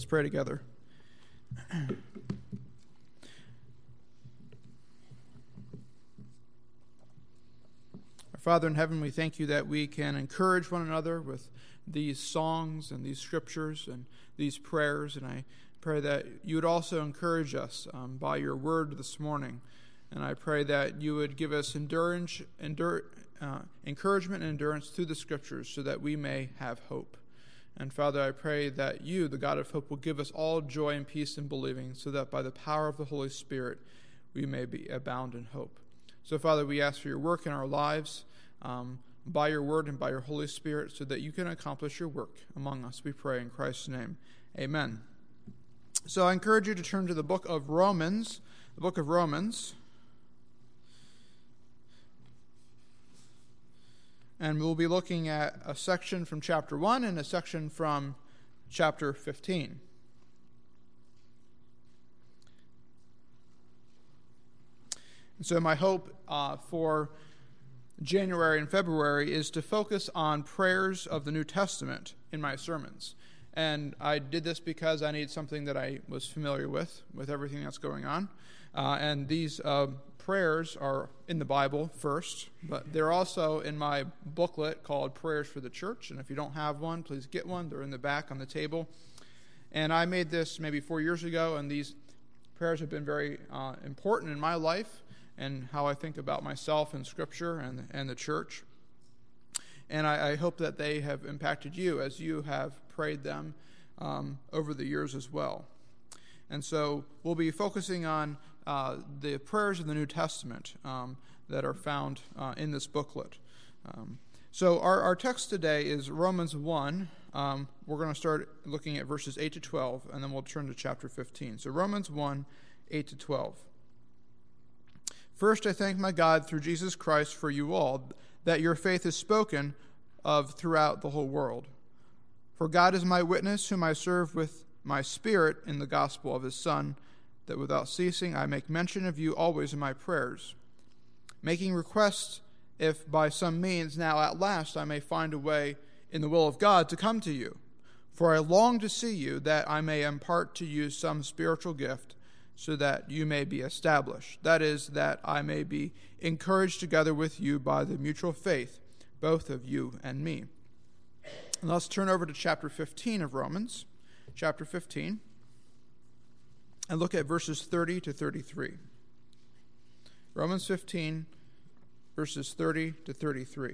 Let's pray together. Our Father in heaven, we thank you that we can encourage one another with these songs and these scriptures and these prayers, and I pray that you would also encourage us by your word this morning. And I pray that you would give us encouragement and endurance through the scriptures so that we may have hope. And Father, I pray that you, the God of hope, will give us all joy and peace in believing, so that by the power of the Holy Spirit we may be abound in hope. So Father, we ask for your work in our lives by your word and by your Holy Spirit, so that you can accomplish your work among us. We pray in Christ's name. Amen. So I encourage you to turn to the book of Romans. The book of Romans. And we'll be looking at a section from chapter 1 and a section from chapter 15. And so my hope for January and February is to focus on prayers of the New Testament in my sermons. And I did this because I need something that I was familiar with everything that's going on. And these prayers are in the Bible first, but they're also in my booklet called Prayers for the Church. And if you don't have one, please get one. They're in the back on the table. And I made this maybe 4 years ago, and these prayers have been very important in my life and how I think about myself and Scripture and the church. And I hope that they have impacted you as you have prayed them over the years as well. And so we'll be focusing on the prayers of the New Testament that are found in this booklet. So our text today is Romans 1. We're going to start looking at verses 8 to 12, and then we'll turn to chapter 15. So Romans 1, 8 to 12. First, I thank my God through Jesus Christ for you all, that your faith is spoken of throughout the whole world. For God is my witness, whom I serve with my spirit in the gospel of his Son, that without ceasing I make mention of you always in my prayers, making request if by some means now at last I may find a way in the will of God to come to you. For I long to see you, that I may impart to you some spiritual gift, so that you may be established. That is, that I may be encouraged together with you by the mutual faith, both of you and me. And let's turn over to chapter 15 of Romans, chapter 15, and look at verses 30 to 33. Romans 15, verses 30 to 33.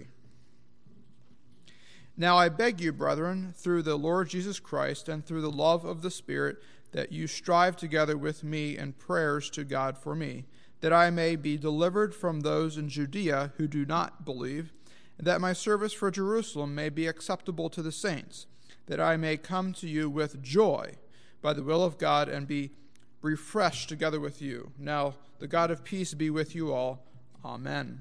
Now I beg you, brethren, through the Lord Jesus Christ and through the love of the Spirit, that you strive together with me in prayers to God for me, that I may be delivered from those in Judea who do not believe, and that my service for Jerusalem may be acceptable to the saints, that I may come to you with joy by the will of God and be refreshed together with you. Now the God of peace be with you all. Amen.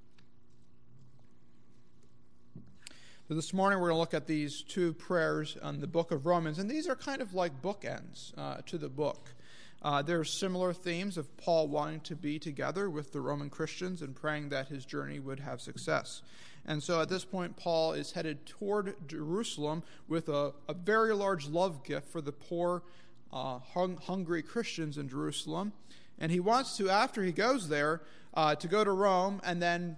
So this morning we're going to look at these two prayers on the book of Romans, and these are kind of like bookends to the book. There are similar themes of Paul wanting to be together with the Roman Christians and praying that his journey would have success. And so at this point, Paul is headed toward Jerusalem with a very large love gift for the poor, hungry Christians in Jerusalem. And he wants to, after he goes there, to go to Rome, and then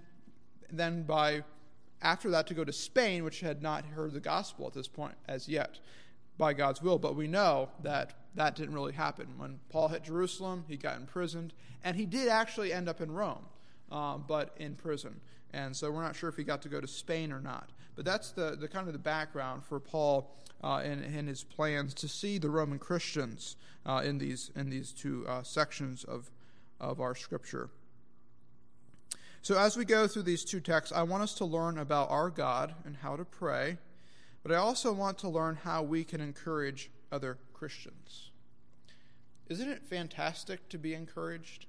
after that to go to Spain, which had not heard the gospel at this point as yet, by God's will. But we know that didn't really happen. When Paul hit Jerusalem, he got imprisoned, and he did actually end up in Rome, but in prison. And so we're not sure if he got to go to Spain or not. But that's the kind of the background for Paul in his plans to see the Roman Christians in these two sections of our Scripture. So as we go through these two texts, I want us to learn about our God and how to pray, but I also want to learn how we can encourage other Christians. Isn't it fantastic to be encouraged?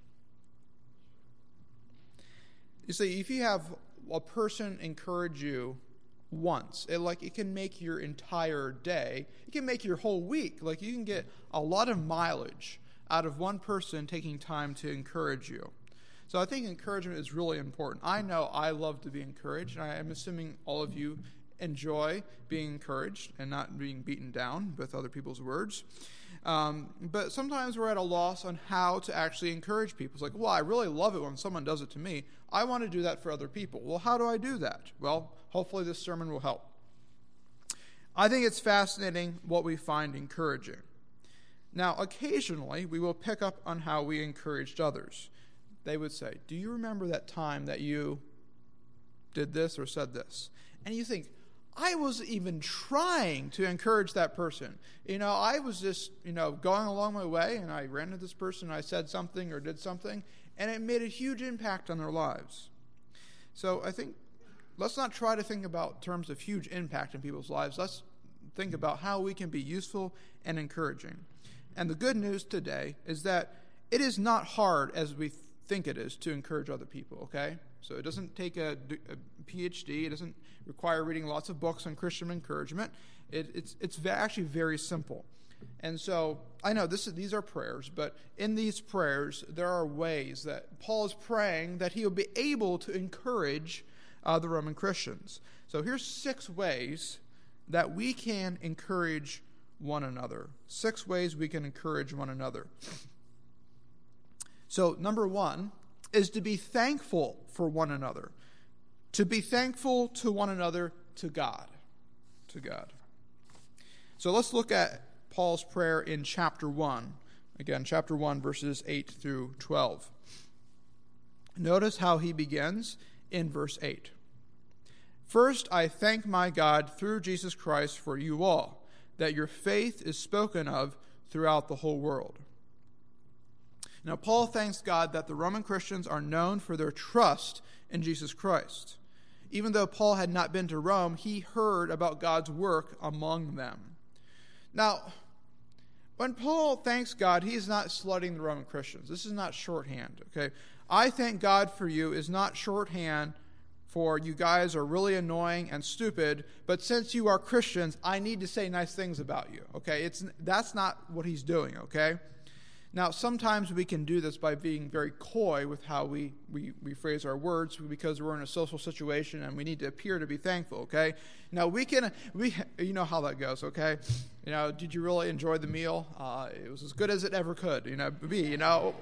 You see, if you have a person encourage you once, it can make your entire day. It can make your whole week. Like, you can get a lot of mileage out of one person taking time to encourage you. So I think encouragement is really important. I know I love to be encouraged, and I am assuming all of you enjoy being encouraged and not being beaten down with other people's words. But sometimes we're at a loss on how to actually encourage people. It's like, well, I really love it when someone does it to me. I want to do that for other people. Well, how do I do that? Well, hopefully this sermon will help. I think it's fascinating what we find encouraging. Now, occasionally, we will pick up on how we encouraged others. They would say, do you remember that time that you did this or said this? And you think, I wasn't even trying to encourage that person. I was just, going along my way, and I ran into this person, and I said something or did something, and it made a huge impact on their lives. So I think, let's not try to think about terms of huge impact in people's lives. Let's think about how we can be useful and encouraging. And the good news today is that it is not hard as we think it is to encourage other people, okay? So it doesn't take a PhD. It doesn't require reading lots of books on Christian encouragement. It's actually very simple. And so I know these are prayers, but in these prayers, there are ways that Paul is praying that he will be able to encourage the Roman Christians. So here's 6 ways that we can encourage one another. 6 ways we can encourage one another. So number 1 is to be thankful for one another. To be thankful to one another, to God. To God. So let's look at Paul's prayer in chapter 1. Again, chapter 1, verses 8 through 12. Notice how he begins in verse 8. First, I thank my God through Jesus Christ for you all, that your faith is spoken of throughout the whole world. Now, Paul thanks God that the Roman Christians are known for their trust in Jesus Christ. Even though Paul had not been to Rome, he heard about God's work among them. Now, when Paul thanks God, he's not slighting the Roman Christians. This is not shorthand, okay? I thank God for you is not shorthand for you guys are really annoying and stupid, but since you are Christians, I need to say nice things about you, okay? That's not what he's doing, okay? Now, sometimes we can do this by being very coy with how we phrase our words because we're in a social situation and we need to appear to be thankful, okay? Now, you know how that goes, okay? Did you really enjoy the meal? It was as good as it ever could, be.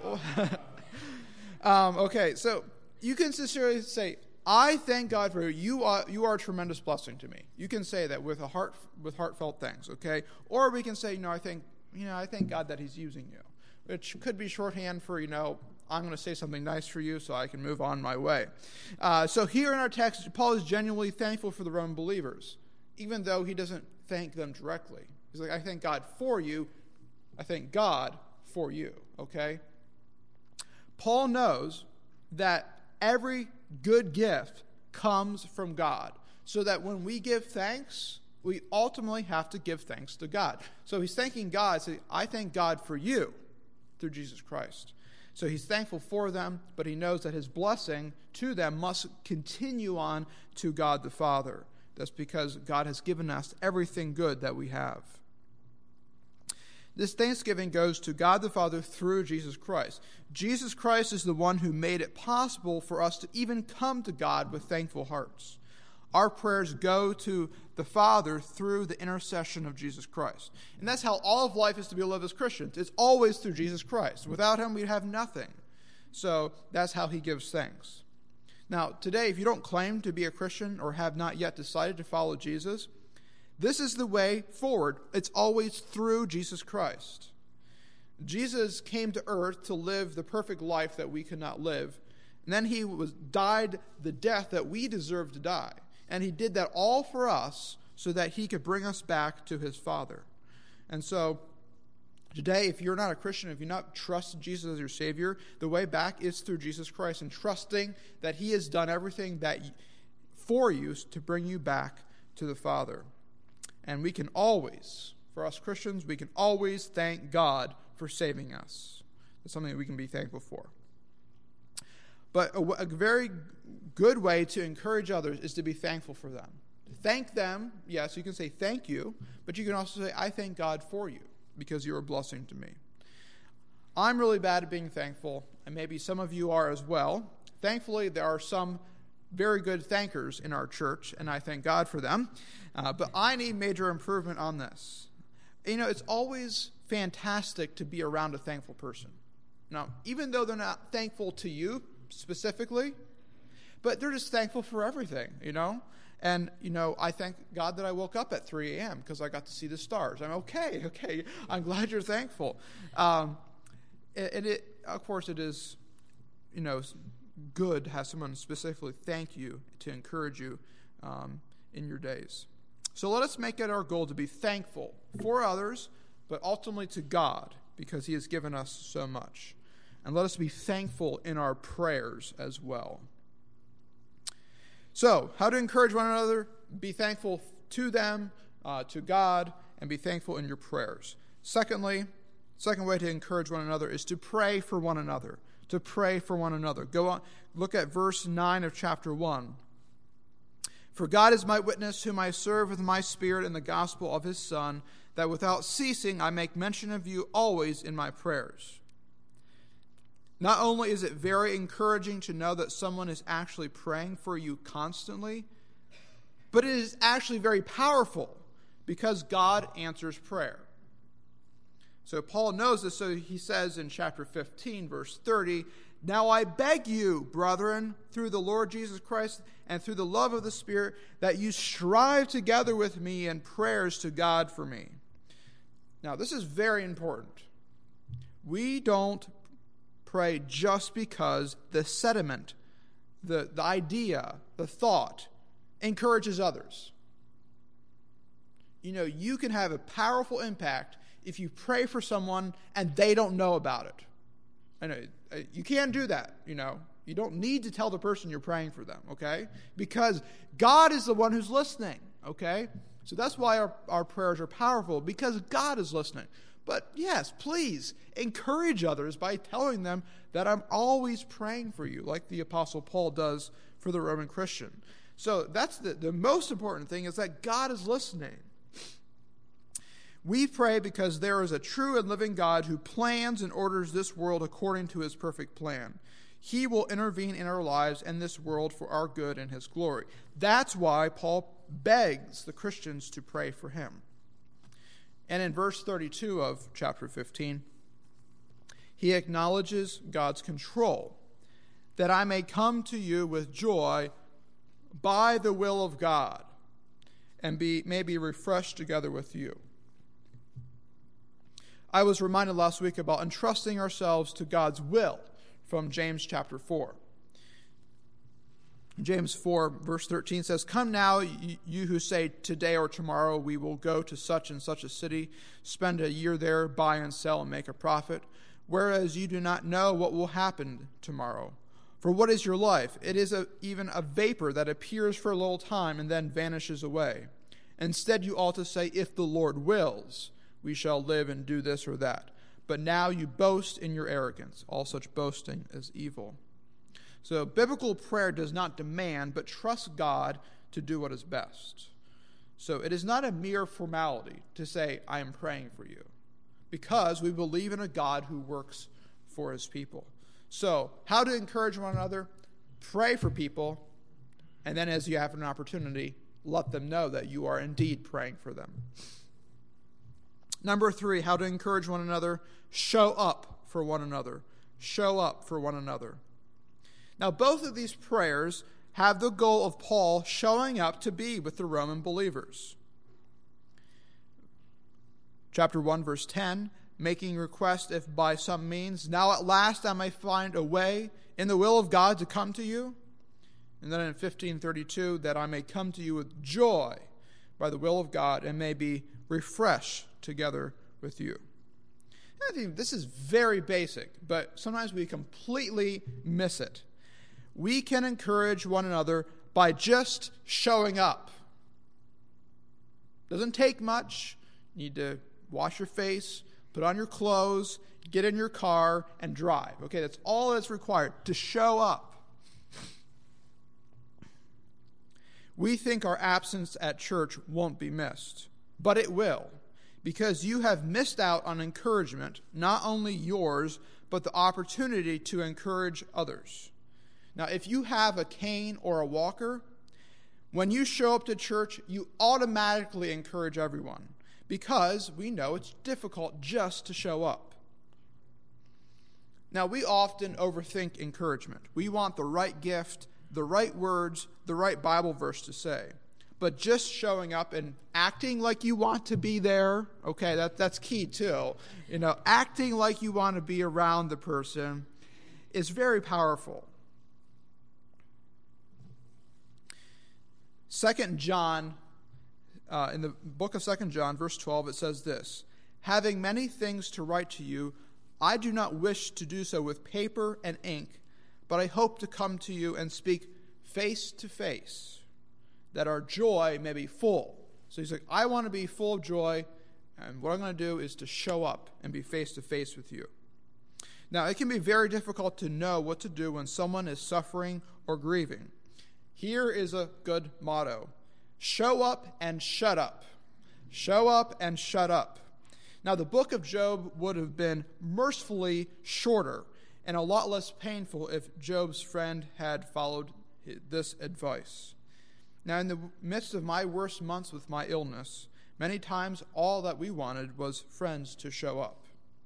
Okay, so you can sincerely say, I thank God for you. You are a tremendous blessing to me. You can say that with heartfelt thanks, okay? Or we can say, I thank God that he's using you. Which could be shorthand for, I'm going to say something nice for you so I can move on my way. So here in our text, Paul is genuinely thankful for the Roman believers, even though he doesn't thank them directly. He's like, I thank God for you. I thank God for you, okay? Paul knows that every good gift comes from God, so that when we give thanks, we ultimately have to give thanks to God. So he's thanking God, saying, I thank God for you. Through Jesus Christ. So he's thankful for them, but he knows that his blessing to them must continue on to God the Father. That's because God has given us everything good that we have. This thanksgiving goes to God the Father through Jesus Christ. Jesus Christ is the one who made it possible for us to even come to God with thankful hearts. Our prayers go to the Father through the intercession of Jesus Christ. And that's how all of life is to be lived as Christians. It's always through Jesus Christ. Without him, we'd have nothing. So that's how he gives thanks. Now, today, if you don't claim to be a Christian or have not yet decided to follow Jesus, this is the way forward. It's always through Jesus Christ. Jesus came to earth to live the perfect life that we could not live. And then he died the death that we deserve to die. And he did that all for us so that he could bring us back to his Father. And so today, if you're not a Christian, if you're not trusted Jesus as your Savior, the way back is through Jesus Christ and trusting that he has done everything for you to bring you back to the Father. And we can always, for us Christians, we can always thank God for saving us. It's something that we can be thankful for. But a very good way to encourage others is to be thankful for them. Thank them, yes, you can say thank you, but you can also say, I thank God for you because you're a blessing to me. I'm really bad at being thankful, and maybe some of you are as well. Thankfully, there are some very good thankers in our church, and I thank God for them. But I need major improvement on this. It's always fantastic to be around a thankful person. Now, even though they're not thankful to you specifically, but they're just thankful for everything, And, I thank God that I woke up at 3 a.m. because I got to see the stars. I'm okay. I'm glad you're thankful. And of course, it is, good to have someone specifically thank you to encourage you in your days. So let us make it our goal to be thankful for others, but ultimately to God, because he has given us so much. And let us be thankful in our prayers as well. So, how to encourage one another? Be thankful to them, to God, and be thankful in your prayers. Second way to encourage one another is to pray for one another. To pray for one another. Go on, look at verse 9 of chapter 1. For God is my witness, whom I serve with my spirit in the gospel of his Son, that without ceasing I make mention of you always in my prayers. Not only is it very encouraging to know that someone is actually praying for you constantly, but it is actually very powerful because God answers prayer. So Paul knows this, so he says in chapter 15, verse 30, Now I beg you, brethren, through the Lord Jesus Christ and through the love of the Spirit, that you strive together with me in prayers to God for me. Now, this is very important. We don't pray just because the sentiment, the idea, the thought encourages others. You can have a powerful impact if you pray for someone and they don't know about it. I know you can do that, You don't need to tell the person you're praying for them, okay? Because God is the one who's listening, okay? So that's why our prayers are powerful, because God is listening. But yes, please encourage others by telling them that I'm always praying for you, like the Apostle Paul does for the Roman Christian. So that's the most important thing, is that God is listening. We pray because there is a true and living God who plans and orders this world according to his perfect plan. He will intervene in our lives and this world for our good and his glory. That's why Paul begs the Christians to pray for him. And in verse 32 of chapter 15, he acknowledges God's control, that I may come to you with joy by the will of God, and may be refreshed together with you. I was reminded last week about entrusting ourselves to God's will from James chapter 4. James 4 verse 13 says, Come now, you who say today or tomorrow we will go to such and such a city, spend a year there, buy and sell and make a profit, whereas you do not know what will happen tomorrow. For what is your life? It is even a vapor that appears for a little time and then vanishes away. Instead you ought to say, if the Lord wills, we shall live and do this or that. But now you boast in your arrogance. All such boasting is evil. So biblical prayer does not demand, but trusts God to do what is best. So it is not a mere formality to say, I am praying for you, because we believe in a God who works for his people. So how to encourage one another? Pray for people, and then as you have an opportunity, let them know that you are indeed praying for them. Number 3, how to encourage one another. Show up for one another. Show up for one another. Now, both of these prayers have the goal of Paul showing up to be with the Roman believers. Chapter 1, verse 10, making request if by some means, now at last I may find a way in the will of God to come to you. And then in 15:32, that I may come to you with joy by the will of God and may be refreshed together with you. And I think this is very basic, but sometimes we completely miss it. We can encourage one another by just showing up. Doesn't take much. You need to wash your face, put on your clothes, get in your car, and drive. Okay, that's all that's required, to show up. We think our absence at church won't be missed, but it will, because you have missed out on encouragement, not only yours, but the opportunity to encourage others. Now, if you have a cane or a walker, when you show up to church, you automatically encourage everyone because we know it's difficult just to show up. Now, we often overthink encouragement. We want the right gift, the right words, the right Bible verse to say. But just showing up and acting like you want to be there, okay, that's key too. Acting like you want to be around the person is very powerful. 2 John, in the book of 2 John, verse 12, it says this, "Having many things to write to you, I do not wish to do so with paper and ink, but I hope to come to you and speak face to face, that our joy may be full." So he's like, I want to be full of joy, and what I'm going to do is to show up and be face to face with you. Now, it can be very difficult to know what to do when someone is suffering or grieving. Here is a good motto: show up and shut up. Show up and shut up. Now, the book of Job would have been mercifully shorter and a lot less painful if Job's friend had followed this advice. Now, in the midst of my worst months with my illness, many times all that we wanted was friends to show up.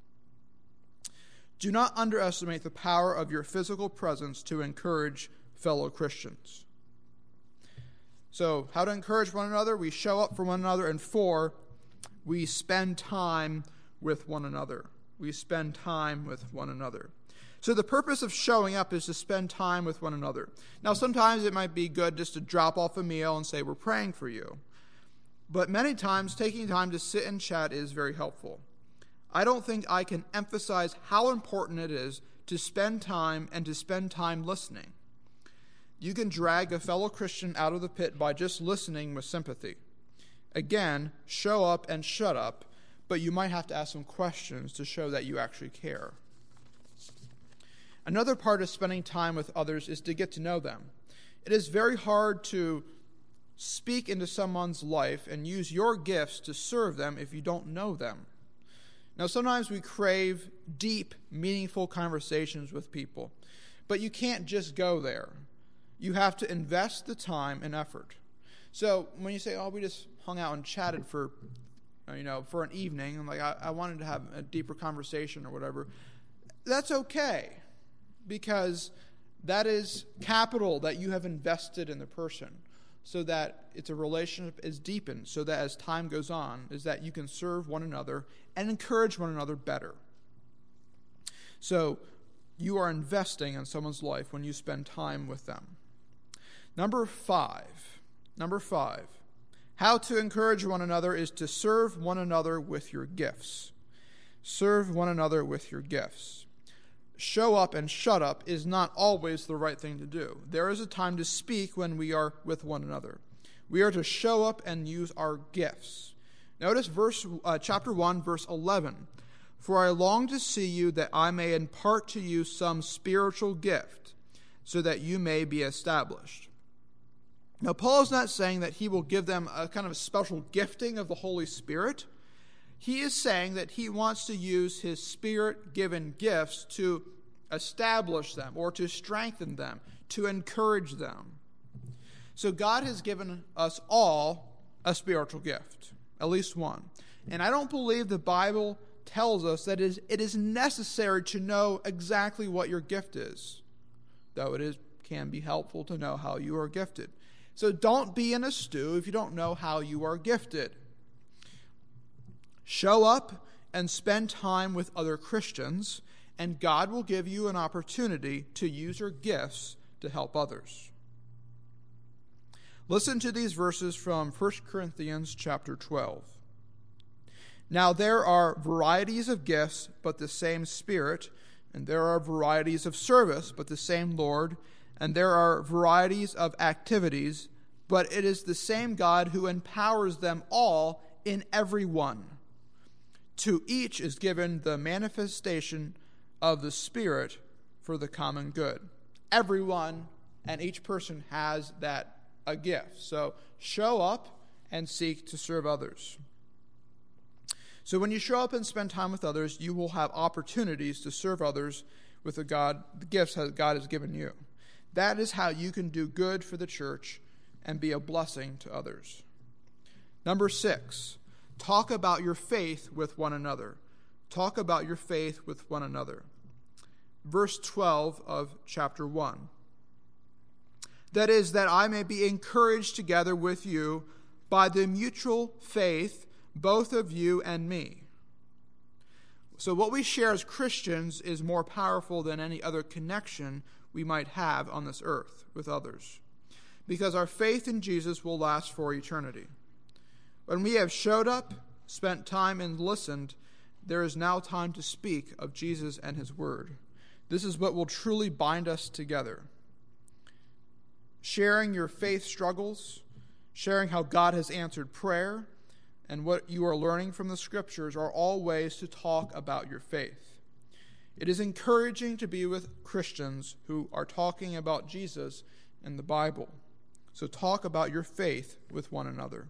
Do not underestimate the power of your physical presence to encourage fellow Christians. So, how to encourage one another? We show up for one another. And 4, we spend time with one another. We spend time with one another. So the purpose of showing up is to spend time with one another. Now, sometimes it might be good just to drop off a meal and say, we're praying for you. But many times, taking time to sit and chat is very helpful. I don't think I can emphasize how important it is to spend time and to spend time listening. You can drag a fellow Christian out of the pit by just listening with sympathy. Again, show up and shut up, but you might have to ask some questions to show that you actually care. Another part of spending time with others is to get to know them. It is very hard to speak into someone's life and use your gifts to serve them if you don't know them. Now, sometimes we crave deep, meaningful conversations with people, but you can't just go there. You have to invest the time and effort. So when you say, we just hung out and chatted for an evening, and I wanted to have a deeper conversation or whatever, that's okay. Because that is capital that you have invested in the person so that it's a relationship is deepened, so that as time goes on, is that you can serve one another and encourage one another better. So you are investing in someone's life when you spend time with them. Number five, how to encourage one another is to serve one another with your gifts. Serve one another with your gifts. Show up and shut up is not always the right thing to do. There is a time to speak when we are with one another. We are to show up and use our gifts. Notice chapter 1, verse 11. "For I long to see you that I may impart to you some spiritual gift, so that you may be established." Now, Paul is not saying that he will give them a kind of a special gifting of the Holy Spirit. He is saying that he wants to use his Spirit-given gifts to establish them or to strengthen them, to encourage them. So God has given us all a spiritual gift, at least one. And I don't believe the Bible tells us that it is necessary to know exactly what your gift is, though can be helpful to know how you are gifted. So don't be in a stew if you don't know how you are gifted. Show up and spend time with other Christians, and God will give you an opportunity to use your gifts to help others. Listen to these verses from 1 Corinthians chapter 12. "Now there are varieties of gifts, but the same Spirit, and there are varieties of service, but the same Lord, and there are varieties of activities, but it is the same God who empowers them all in every one. To each is given the manifestation of the Spirit for the common good." Everyone and each person has a gift. So show up and seek to serve others. So when you show up and spend time with others, you will have opportunities to serve others with the gifts that God has given you. That is how you can do good for the church and be a blessing to others. Number 6, talk about your faith with one another. Talk about your faith with one another. Verse 12 of chapter 1. That is, that I may be encouraged together with you by the mutual faith, both of you and me. So what we share as Christians is more powerful than any other connection we might have on this earth with others, because our faith in Jesus will last for eternity. When we have showed up, spent time, and listened, there is now time to speak of Jesus and his word. This is what will truly bind us together. Sharing your faith struggles, sharing how God has answered prayer, and what you are learning from the scriptures are all ways to talk about your faith. It is encouraging to be with Christians who are talking about Jesus and the Bible. So talk about your faith with one another.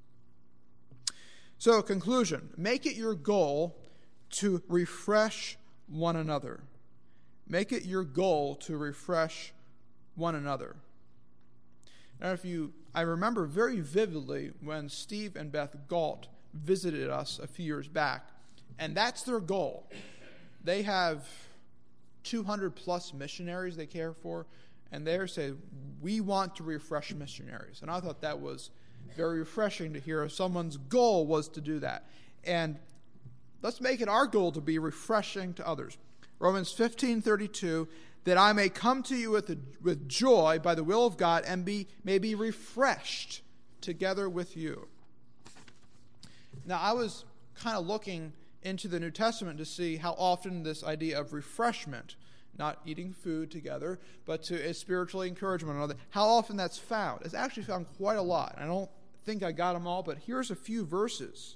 So, conclusion, make it your goal to refresh one another. Make it your goal to refresh one another. Now, I remember very vividly when Steve and Beth Galt visited us a few years back, and that's their goal. They have 200 plus missionaries they care for, and they say, we want to refresh missionaries. And I thought that was very refreshing to hear someone's goal was to do that. And let's make it our goal to be refreshing to others. Romans 15:32, that I may come to you with joy by the will of God and may be refreshed together with you. Now, I was kind of looking into the New Testament to see how often this idea of refreshment, not eating food together, but to spiritually encourage one another, how often that's found. It's actually found quite a lot. I don't think I got them all, but here's a few verses.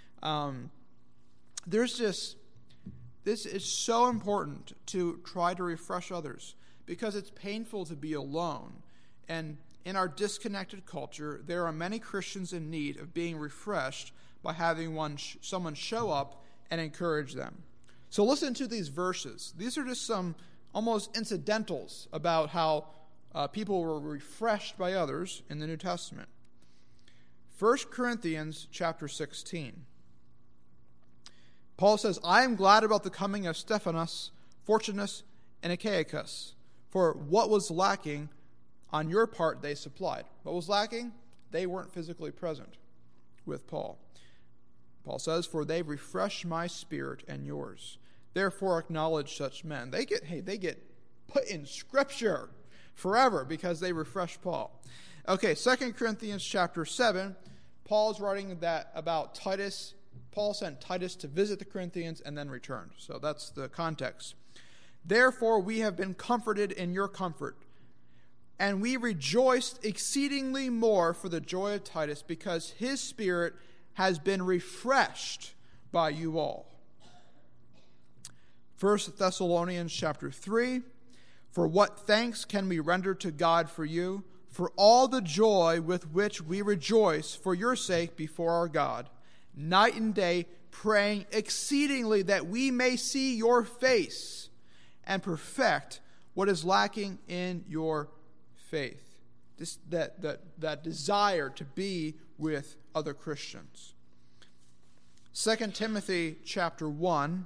This is so important to try to refresh others because it's painful to be alone. And in our disconnected culture, there are many Christians in need of being refreshed by having someone show up and encourage them. So listen to these verses. These are just some almost incidentals about how people were refreshed by others in the New Testament. 1 Corinthians chapter 16. Paul says, I am glad about the coming of Stephanas, Fortunus, and Achaicus, for what was lacking on your part they supplied. What was lacking? They weren't physically present with Paul. Paul says, for they refresh my spirit and yours. Therefore acknowledge such men. They get put in Scripture forever because they refresh Paul. Okay, 2 Corinthians chapter 7, Paul's writing that about Titus. Paul sent Titus to visit the Corinthians and then returned. So that's the context. Therefore, we have been comforted in your comfort, and we rejoiced exceedingly more for the joy of Titus, because his spirit has been refreshed by you all. 1 Thessalonians chapter 3, for what thanks can we render to God for you, for all the joy with which we rejoice for your sake before our God, night and day, praying exceedingly that we may see your face and perfect what is lacking in your faith. That desire to be with other Christians. 2 Timothy chapter 1,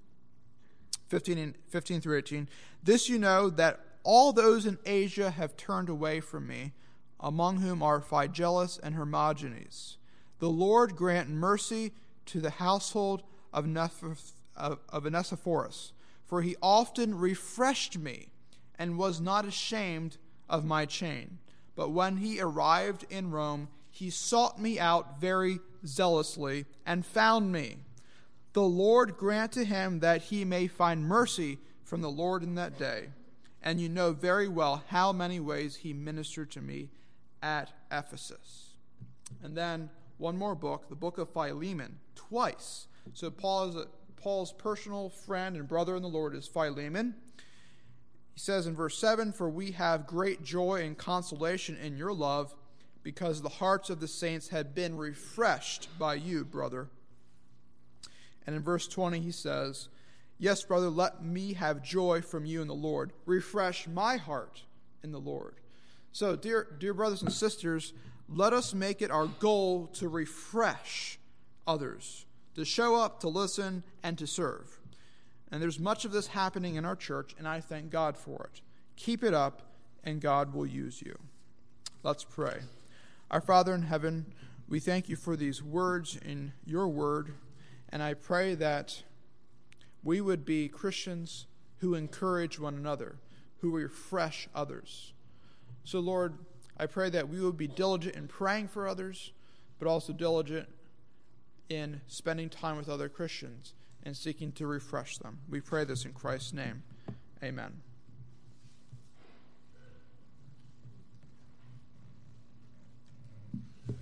15 through 18. This you know, that all those in Asia have turned away from me, among whom are Phygelus and Hermogenes. The Lord grant mercy to the household of Onesiphorus, for he often refreshed me and was not ashamed of my chain. But when he arrived in Rome, he sought me out very zealously and found me. The Lord grant to him that he may find mercy from the Lord in that day. And you know very well how many ways he ministered to me at Ephesus. And then one more book, the book of Philemon, twice. So Paul's personal friend and brother in the Lord is Philemon. He says in verse 7, for we have great joy and consolation in your love, because the hearts of the saints have been refreshed by you, brother. And in verse 20 he says, yes, brother, let me have joy from you in the Lord. Refresh my heart in the Lord. So, dear brothers and sisters, let us make it our goal to refresh others, to show up, to listen, and to serve. And there's much of this happening in our church, and I thank God for it. Keep it up, and God will use you. Let's pray. Our Father in heaven, we thank you for these words in your word, and I pray that we would be Christians who encourage one another, who refresh others. So, Lord, I pray that we would be diligent in praying for others, but also diligent in spending time with other Christians and seeking to refresh them. We pray this in Christ's name. Amen.